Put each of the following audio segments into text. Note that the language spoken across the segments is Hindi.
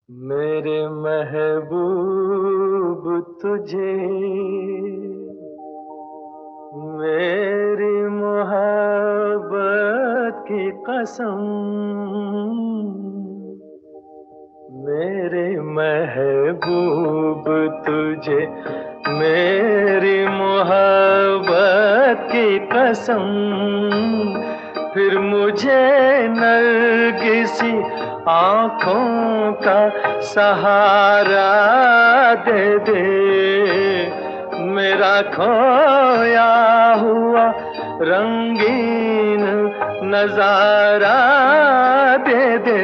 मेरे महबूब तुझे मेरी मोहब्बत की कसम। मेरे महबूब तुझे मेरी मोहब्बत की कसम। फिर मुझे नरगिसी आँखों का सहारा दे दे। मेरा खोया हुआ रंगीन नजारा दे दे।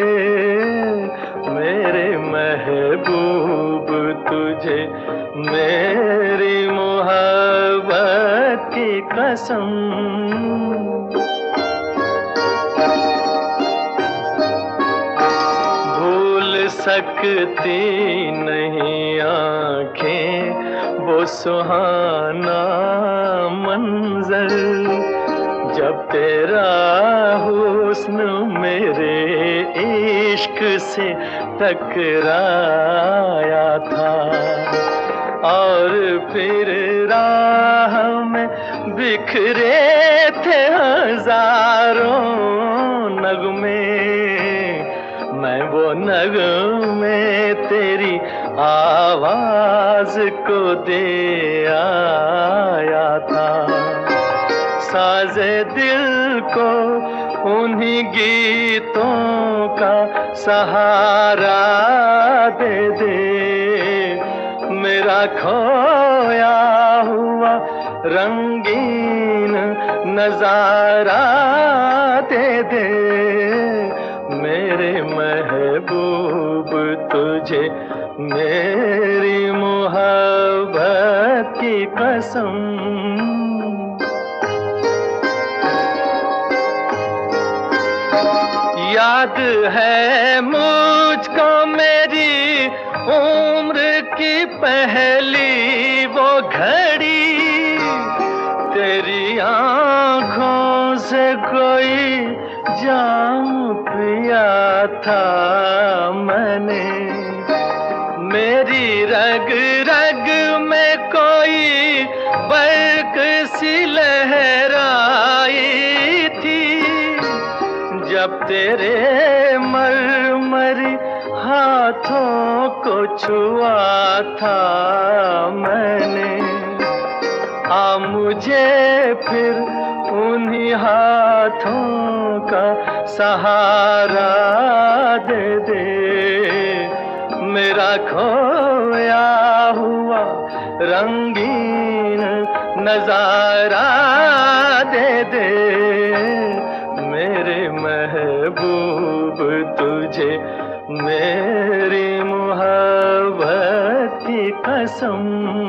मेरे महबूब तुझे मेरी मोहब्बत की कसम। भूल सकती नहीं आँखें वो सुहाना मंजर, जब तेरा हुस्न मेरे इश्क से टकराया था। और फिर राह में बिखरे थे हजारों नगमे, मैं वो नगमे तेरी आवाज को दे आया था। साज़े दिल को उन्हीं गीतों का सहारा दे दे। मेरा खोया हुआ रंगीन नजारा दे दे। मेरे महबूब तुझे मेरी मोहब्बत की कसम। याद है मुझको मेरी उम्र की पहली वो घड़ी, तेरी आँखों से कोई जाम पिया था मैंने। मेरी रग रग में कोई बर्क सी लहराई थी, जब तेरे मरमरी हाथों को छुआ था मैंने। आ मुझे फिर उन्हीं हाथों का सहारा दे दे। मेरा खोया हुआ रंगीन नजारा दे दे। मेरे महबूब तुझे मेरी मोहब्बत की कसम।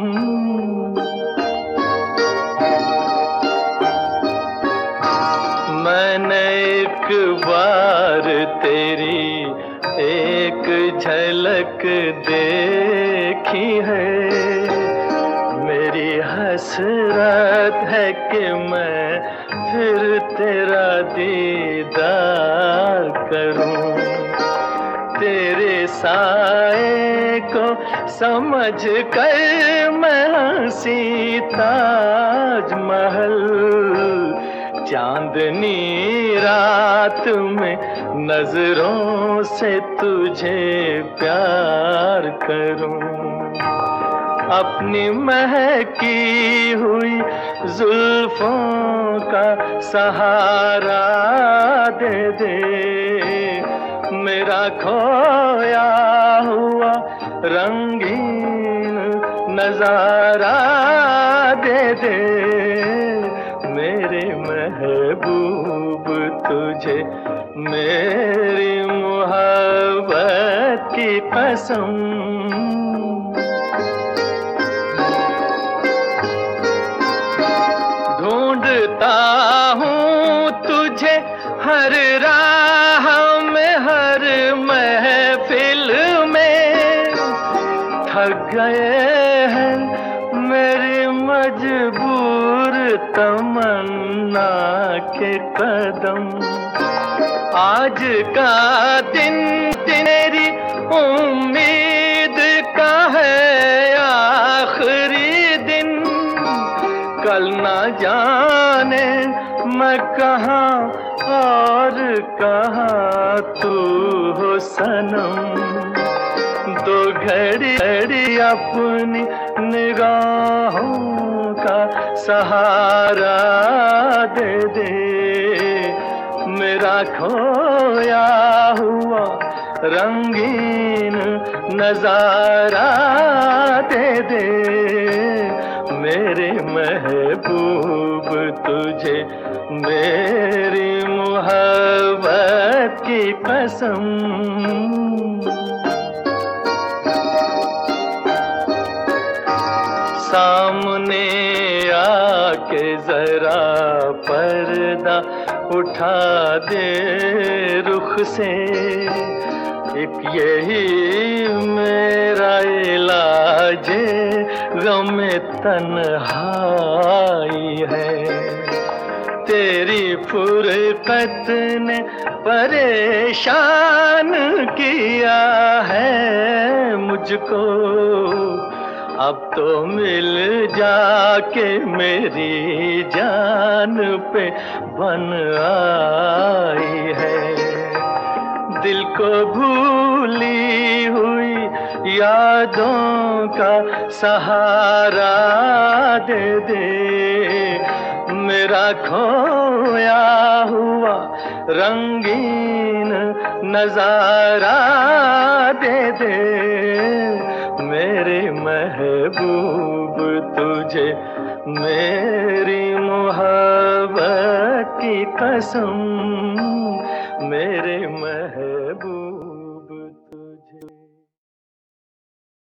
मैंने एक बार तेरी एक झलक देखी है, मेरी हसरत है कि मैं फिर तेरा दीदार करूं। तेरे साए को समझ कर मैं हंसी ताजमहल, चांदनी रात में नजरों से तुझे प्यार करूं। अपनी महकी हुई जुल्फों का सहारा दे दे। मेरा खोया हुआ रंगीन नजारा दे दे। मेरे महबूब तुझे मेरी मोहब्बत की कसम। ढूंढता हूँ तुझे हर राह में, हर महफिल में। थक गए हैं मेरी मजबूर तमन्ना के कदम। आज का दिन तेरी जाने मैं कहाँ और कहाँ तू हो सनम। दो घड़ी घड़ी अपनी निगाहों का सहारा दे दे, मेरा खोया हुआ रंगीन नजारा दे दे। मेरे महबूब तुझे मेरी मोहब्बत की कसम। सामने आके जरा पर्दा उठा दे रुख से, एक यही मेरा इलाज गम तन्हाई है। तेरी फुरकत ने परेशान किया है मुझको, अब तो मिल जाके मेरी जान पे बन आई है। दिल को भूली हुई यादों का सहारा दे दे, मेरा खोया हुआ रंगीन नजारा दे दे। मेरे महबूब तुझे मेरी मोहब्बत की कसम, मेरे